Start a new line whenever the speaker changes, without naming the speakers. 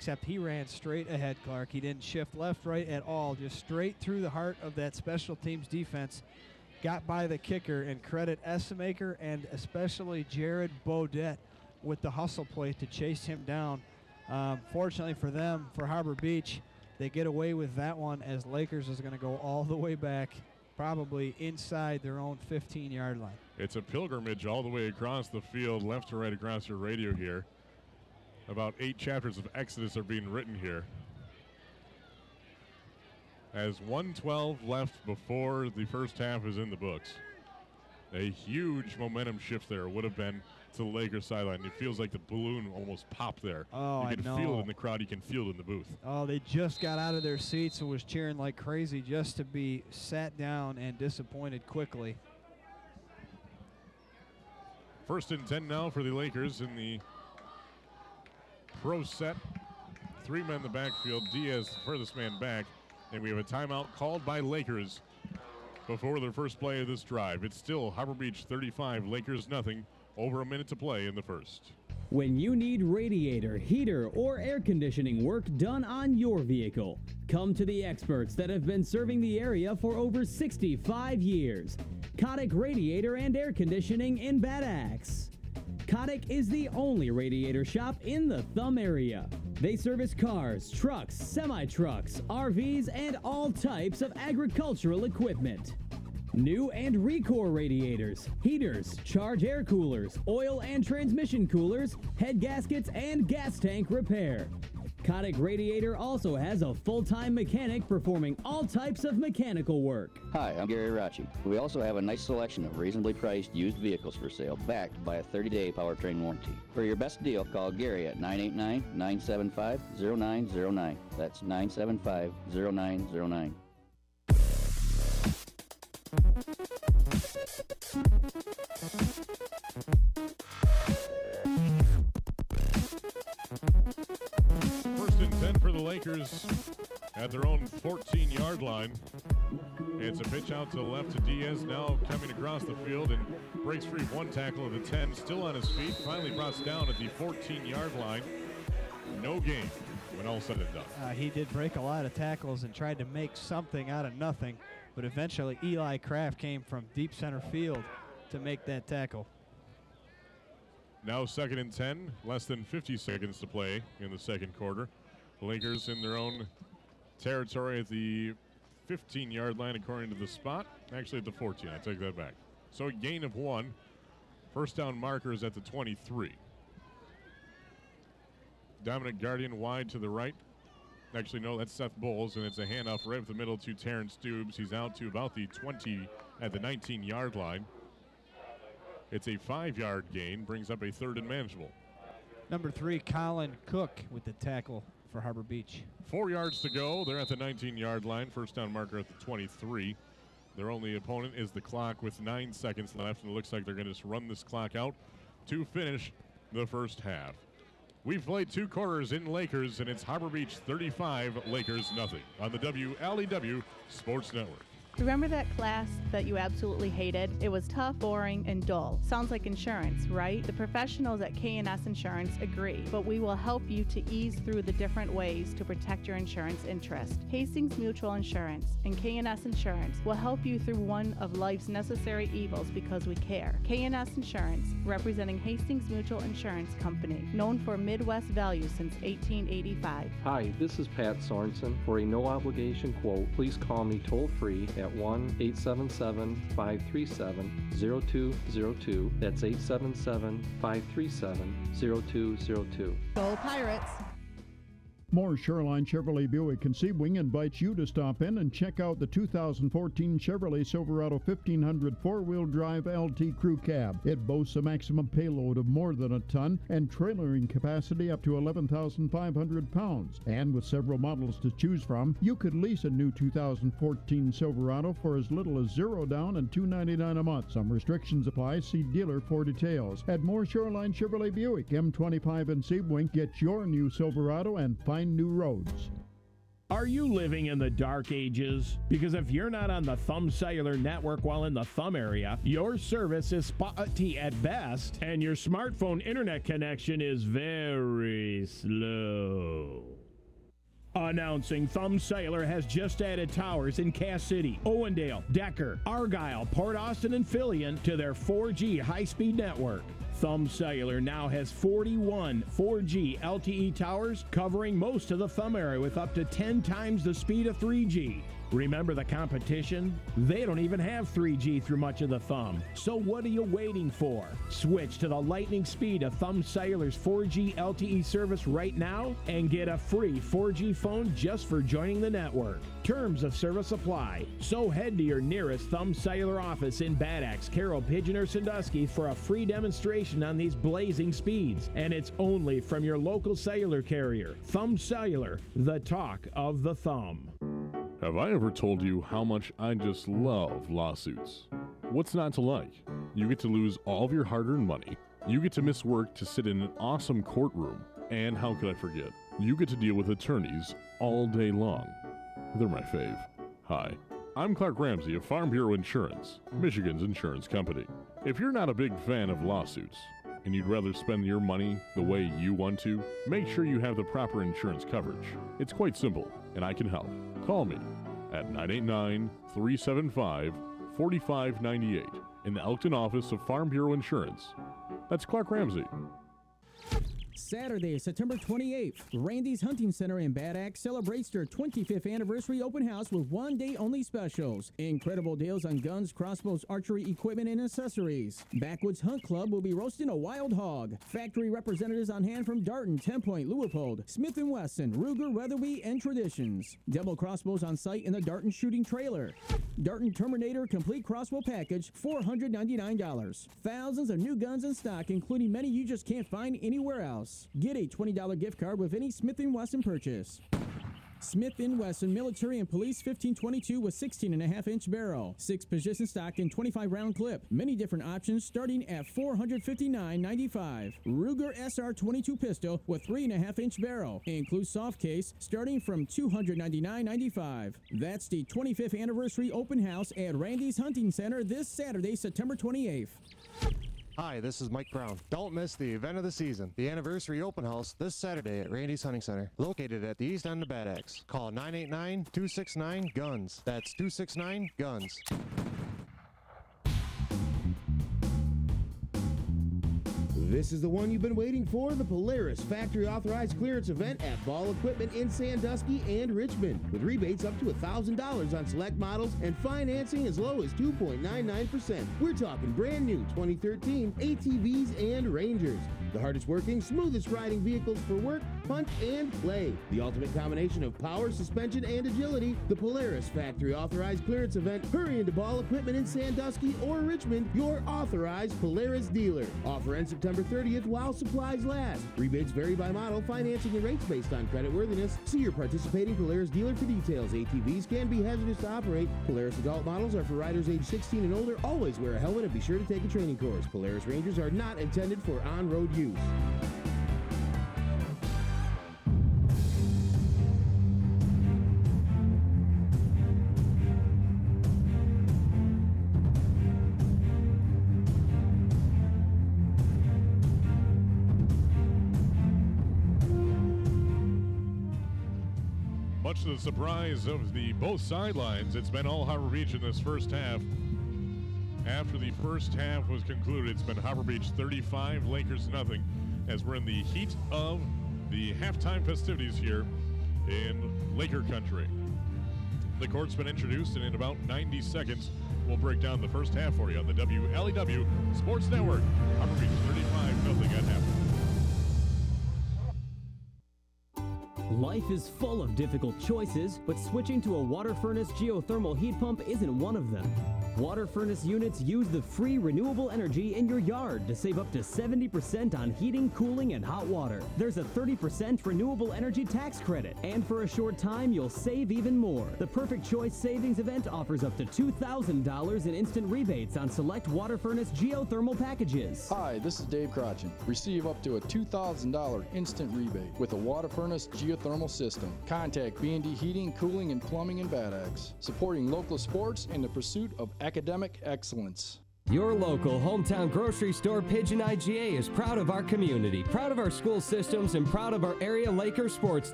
except he ran straight ahead, Clark. He didn't shift left, right at all, just straight through the heart of that special teams defense. Got by the kicker, and credit Essemaker and especially Jared Beaudet with the hustle play to chase him down. Fortunately for them, for Harbor Beach, they get away with that one as Lakers is going to go all the way back, probably inside their own 15-yard line.
It's a pilgrimage all the way across the field, left to right across your radio here. About 8 chapters of Exodus are being written here. As 1:12 left before the first half is in the books. A huge momentum shift there would have been to the Lakers sideline. It feels like the balloon almost popped there.
Oh,
you can feel it in the crowd. You can feel it in the booth.
Oh, they just got out of their seats and was cheering like crazy just to be sat down and disappointed quickly.
1st and 10 now for the Lakers in the pro set. 3 men in the backfield. Diaz, the furthest man back. And we have a timeout called by Lakers before their first play of this drive. It's still Harbor Beach 35, Lakers nothing. Over a minute to play in the first.
When you need radiator, heater, or air conditioning work done on your vehicle, come to the experts that have been serving the area for over 65 years. Kotick Radiator and Air Conditioning in Bad Axe. Kotick is the only radiator shop in the Thumb area. They service cars, trucks, semi-trucks, RVs, and all types of agricultural equipment. New and Recore radiators, heaters, charge air coolers, oil and transmission coolers, head gaskets, and gas tank repair. Kotick Radiator also has a full-time mechanic performing all types of mechanical work.
Hi, I'm Gary Rachi. We also have a nice selection of reasonably priced used vehicles for sale, backed by a 30-day powertrain warranty. For your best deal, call Gary at 989-975-0909. That's 975-0909.
First and 10 for the Lakers at their own 14-yard line. It's a pitch out to the left to Diaz, now coming across the field and breaks free one tackle of the 10, still on his feet, finally brought down at the 14-yard line. No gain when all said and done.
He did break a lot of tackles and tried to make something out of nothing, but eventually Eli Kraft came from deep center field to make that tackle.
Now 2nd and 10, less than 50 seconds to play in the second quarter. The Lakers in their own territory at the 15-yard line according to the spot. Actually at the 14, I take that back. So a gain of 1. First down markers at the 23. Dominic Guardian wide to the right. Actually, no, that's Seth Bowles, and it's a handoff right up the middle to Terrence Dubes. He's out to about the 20 at the 19-yard line. It's a 5-yard gain, brings up a 3rd and manageable.
Number 3, Colin Cook with the tackle for Harbor Beach.
4 yards to go. They're at the 19-yard line. First down marker at the 23. Their only opponent is the clock with 9 seconds left, and it looks like they're going to just run this clock out to finish the first half. We've played 2 quarters in Lakers, and it's Harbor Beach 35, Lakers nothing on the WLEW Sports Network.
Remember that class that you absolutely hated? It was tough, boring, and dull. Sounds like insurance, right? The professionals at K&S Insurance agree, but we will help you to ease through the different ways to protect your insurance interest. Hastings Mutual Insurance and K&S Insurance will help you through one of life's necessary evils because we care. K&S Insurance, representing Hastings Mutual Insurance Company, known for Midwest value since 1885.
Hi, this is Pat Sorensen. For a no-obligation quote, please call me toll-free at 1-877-537-0202. That's 877-537-0202.
Go Pirates!
More Shoreline Chevrolet Buick and Sebring invites you to stop in and check out the 2014 Chevrolet Silverado 1500 four-wheel drive LT Crew Cab. It boasts a maximum payload of more than a ton and trailering capacity up to 11,500 pounds. And with several models to choose from, you could lease a new 2014 Silverado for as little as $0 down and $299 a month. Some restrictions apply. See dealer for details. At More Shoreline Chevrolet Buick, M25 and Sebring, get your new Silverado and find new roads.
Are you living in the dark ages? Because if you're not on the Thumb Cellular network while in the Thumb area, your service is spotty at best, and your smartphone internet connection is very slow. Announcing Thumb Cellular has just added towers in Cass City, Owendale, Decker, Argyle, Port Austin, and Fillion to their 4G high-speed network. Thumb Cellular now has 41 4G LTE towers covering most of the Thumb area with up to 10 times the speed of 3G. Remember the competition? They don't even have 3G through much of the Thumb. So what are you waiting for? Switch to the lightning speed of Thumb Cellular's 4G LTE service right now and get a free 4G phone just for joining the network. Terms of service apply. So head to your nearest Thumb Cellular office in Bad Axe, Carroll, Pigeon, or Sandusky for a free demonstration on these blazing speeds. And it's only from your local cellular carrier. Thumb Cellular, the talk of the Thumb.
Have I ever told you how much I just love lawsuits? What's not to like? You get to lose all of your hard-earned money. You get to miss work to sit in an awesome courtroom. And how could I forget? You get to deal with attorneys all day long. They're my fave. Hi, I'm Clark Ramsey of Farm Bureau Insurance, Michigan's insurance company. If you're not a big fan of lawsuits, and you'd rather spend your money the way you want to, make sure you have the proper insurance coverage. It's quite simple, and I can help. Call me at 989-375-4598 in the Elkton office of Farm Bureau Insurance. That's Clark Ramsey.
Saturday, September 28th, Randy's Hunting Center in Bad Axe celebrates their 25th anniversary open house with one-day-only specials. Incredible deals on guns, crossbows, archery equipment, and accessories. Backwoods Hunt Club will be roasting a wild hog. Factory representatives on hand from Darton, 10 Point, Leupold, Smith & Wesson, Ruger, Weatherby, and Traditions. Double crossbows on site in the Darton shooting trailer. Darton Terminator Complete Crossbow Package, $499. Thousands of new guns in stock, including many you just can't find anywhere else. Get a $20 gift card with any Smith & Wesson purchase. Smith & Wesson Military and Police 1522 with 16.5-inch barrel, 6-position stock and 25-round clip. Many different options starting at $459.95. Ruger SR22 pistol with 3.5-inch barrel. Includes soft case starting from $299.95. That's the 25th anniversary open house at Randy's Hunting Center this Saturday, September 28th.
Hi, this is Mike Brown. Don't miss the event of the season, the anniversary open house this Saturday at Randy's Hunting Center, located at the east end of Bad Axe. Call 989-269-GUNS. That's 269-GUNS.
This is the one you've been waiting for, the Polaris Factory Authorized Clearance Event at Ball Equipment in Sandusky and Richmond, with rebates up to $1,000 on select models and financing as low as 2.99%. We're talking brand new 2013 ATVs and Rangers. The hardest working, smoothest riding vehicles for work, punch, and play. The ultimate combination of power, suspension, and agility. The Polaris Factory Authorized Clearance Event. Hurry into Ball Equipment in Sandusky or Richmond, your authorized Polaris dealer. Offer ends September 30th while supplies last. Rebates vary by model, financing and rates based on creditworthiness. See your participating Polaris dealer for details. ATVs can be hazardous to operate. Polaris adult models are for riders age 16 and older. Always wear a helmet and be sure to take a training course. Polaris Rangers are not intended for on-road use.
Much to the surprise of the both sidelines, it's been all Harbor Beach in this first half. After the first half was concluded, it's been Harbor Beach 35, Lakers nothing, as we're in the heat of the halftime festivities here in Laker country. The court's been introduced, and in about 90 seconds, we'll break down the first half for you on the WLEW Sports Network. Harbor Beach 35-0 at half.
Life is full of difficult choices, but switching to a water furnace geothermal heat pump isn't one of them. Water furnace units use the free renewable energy in your yard to save up to 70% on heating, cooling, and hot water. There's a 30% renewable energy tax credit, and for a short time, you'll save even more. The Perfect Choice Savings Event offers up to $2,000 in instant rebates on select water furnace geothermal packages.
Hi, this is Dave Crotchin. Receive up to a $2,000 instant rebate with a water furnace geothermal system. Contact B&D Heating, Cooling, and Plumbing in Bad Axe, supporting local sports in the pursuit of academic excellence.
Your local hometown grocery store, Pigeon IGA, is proud of our community, proud of our school systems, and proud of our area Laker sports